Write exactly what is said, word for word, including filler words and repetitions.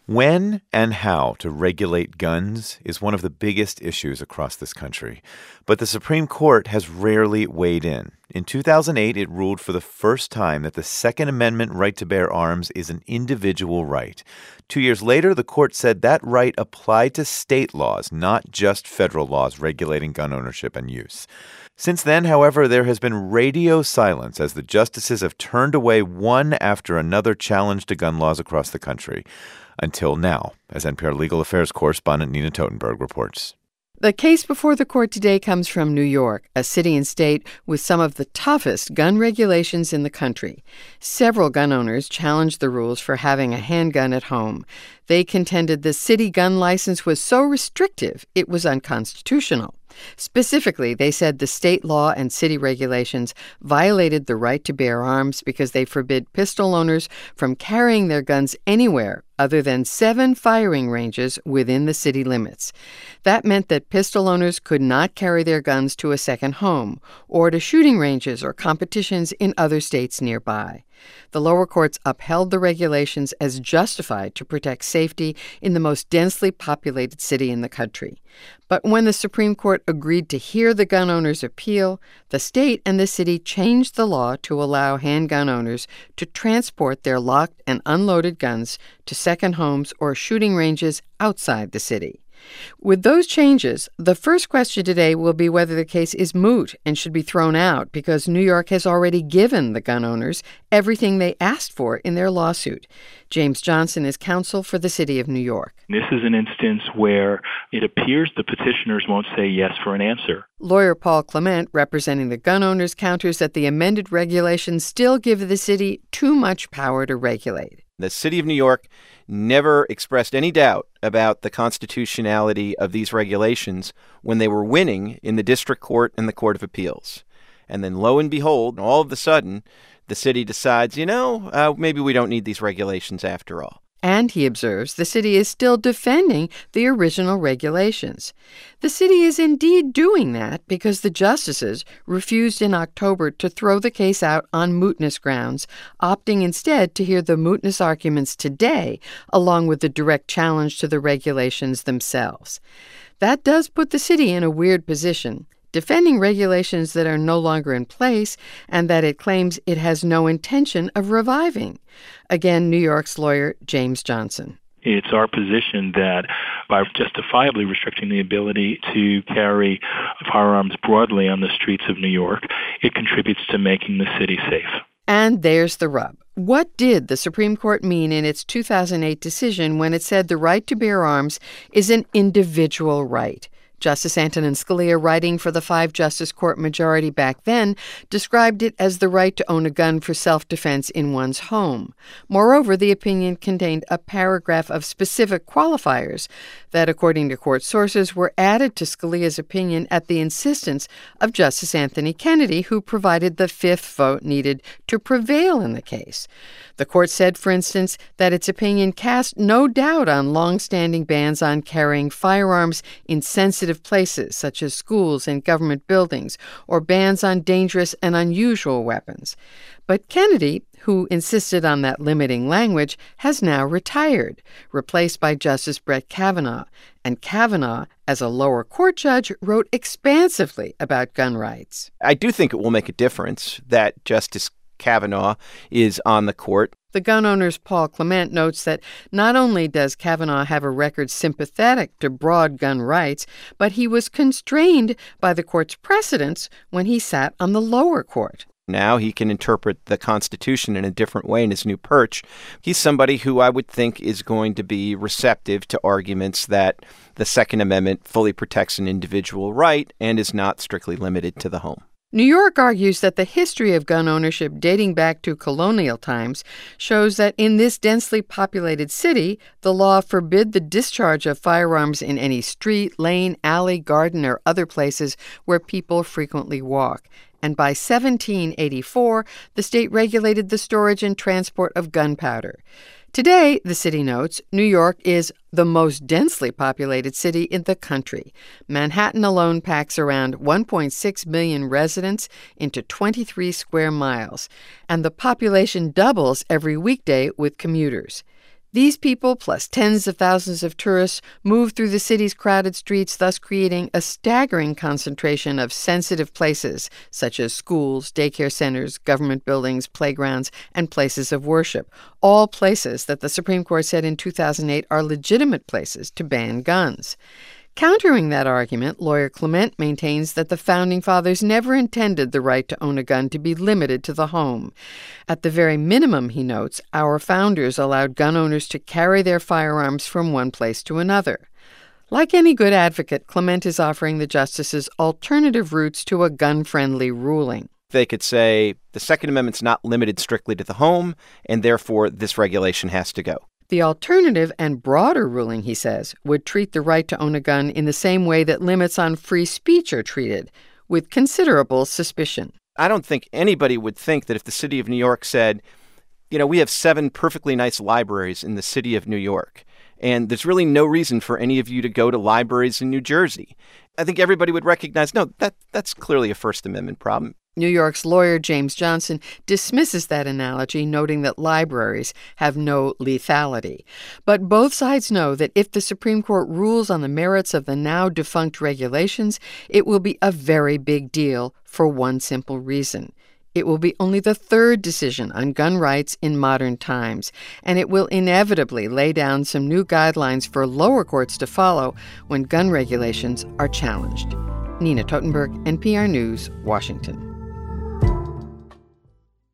When and how to regulate guns is one of the biggest issues across this country, but the Supreme Court has rarely weighed in. In two thousand eight, it ruled for the first time that the Second Amendment right to bear arms is an individual right. Two years later, the court said that right applied to state laws, not just federal laws regulating gun ownership and use. Since then, however, there has been radio silence as the justices have turned away one after another challenge to gun laws across the country. Until now, as N P R Legal Affairs correspondent Nina Totenberg reports. The case before the court today comes from New York, a city and state with some of the toughest gun regulations in the country. Several gun owners challenged the rules for having a handgun at home. They contended the city gun license was so restrictive it was unconstitutional. Specifically, they said the state law and city regulations violated the right to bear arms because they forbid pistol owners from carrying their guns anywhere other than seven firing ranges within the city limits. That meant that pistol owners could not carry their guns to a second home or to shooting ranges or competitions in other states nearby. The lower courts upheld the regulations as justified to protect safety in the most densely populated city in the country. But when the Supreme Court agreed to hear the gun owners' appeal, the state and the city changed the law to allow handgun owners to transport their locked and unloaded guns to second homes or shooting ranges outside the city. With those changes, the first question today will be whether the case is moot and should be thrown out because New York has already given the gun owners everything they asked for in their lawsuit. James Johnson is counsel for the city of New York. This is an instance where it appears the petitioners won't say yes for an answer. Lawyer Paul Clement, representing the gun owners, counters that the amended regulations still give the city too much power to regulate. The city of New York never expressed any doubt about the constitutionality of these regulations when they were winning in the district court and the Court of Appeals. And then lo and behold, all of a sudden, the city decides, you know, uh, maybe we don't need these regulations after all. And, he observes, the city is still defending the original regulations. The city is indeed doing that because the justices refused in October to throw the case out on mootness grounds, opting instead to hear the mootness arguments today, along with the direct challenge to the regulations themselves. That does put the city in a weird position, defending regulations that are no longer in place and that it claims it has no intention of reviving. Again, New York's lawyer James Johnson. It's our position that by justifiably restricting the ability to carry firearms broadly on the streets of New York, it contributes to making the city safe. And there's the rub. What did the Supreme Court mean in its two thousand eight decision when it said the right to bear arms is an individual right? Justice Antonin Scalia, writing for the five-justice court majority back then, described it as the right to own a gun for self-defense in one's home. Moreover, the opinion contained a paragraph of specific qualifiers that, according to court sources, were added to Scalia's opinion at the insistence of Justice Anthony Kennedy, who provided the fifth vote needed to prevail in the case. The court said, for instance, that its opinion cast no doubt on long-standing bans on carrying firearms in sensitive places, such as schools and government buildings, or bans on dangerous and unusual weapons. But Kennedy, who insisted on that limiting language, has now retired, replaced by Justice Brett Kavanaugh. And Kavanaugh, as a lower court judge, wrote expansively about gun rights. I do think it will make a difference that Justice Kavanaugh is on the court. The gun owner's Paul Clement notes that not only does Kavanaugh have a record sympathetic to broad gun rights, but he was constrained by the court's precedents when he sat on the lower court. Now he can interpret the Constitution in a different way in his new perch. He's somebody who I would think is going to be receptive to arguments that the Second Amendment fully protects an individual right and is not strictly limited to the home. New York argues that the history of gun ownership dating back to colonial times shows that in this densely populated city, the law forbid the discharge of firearms in any street, lane, alley, garden, or other places where people frequently walk. And by seventeen eighty-four, the state regulated the storage and transport of gunpowder. Today, the city notes, New York is the most densely populated city in the country. Manhattan alone packs around one point six million residents into twenty-three square miles, and the population doubles every weekday with commuters. These people, plus tens of thousands of tourists, move through the city's crowded streets, thus creating a staggering concentration of sensitive places, such as schools, daycare centers, government buildings, playgrounds, and places of worship, all places that the Supreme Court said in two thousand eight are legitimate places to ban guns. Countering that argument, lawyer Clement maintains that the Founding Fathers never intended the right to own a gun to be limited to the home. At the very minimum, he notes, our founders allowed gun owners to carry their firearms from one place to another. Like any good advocate, Clement is offering the justices alternative routes to a gun-friendly ruling. They could say the Second Amendment's not limited strictly to the home, and therefore this regulation has to go. The alternative and broader ruling, he says, would treat the right to own a gun in the same way that limits on free speech are treated, with considerable suspicion. I don't think anybody would think that if the city of New York said, you know, we have seven perfectly nice libraries in the city of New York, and there's really no reason for any of you to go to libraries in New Jersey. I think everybody would recognize, no, that that's clearly a First Amendment problem. New York's lawyer James Johnson dismisses that analogy, noting that libraries have no lethality. But both sides know that if the Supreme Court rules on the merits of the now-defunct regulations, it will be a very big deal for one simple reason. It will be only the third decision on gun rights in modern times, and it will inevitably lay down some new guidelines for lower courts to follow when gun regulations are challenged. Nina Totenberg, N P R News, Washington.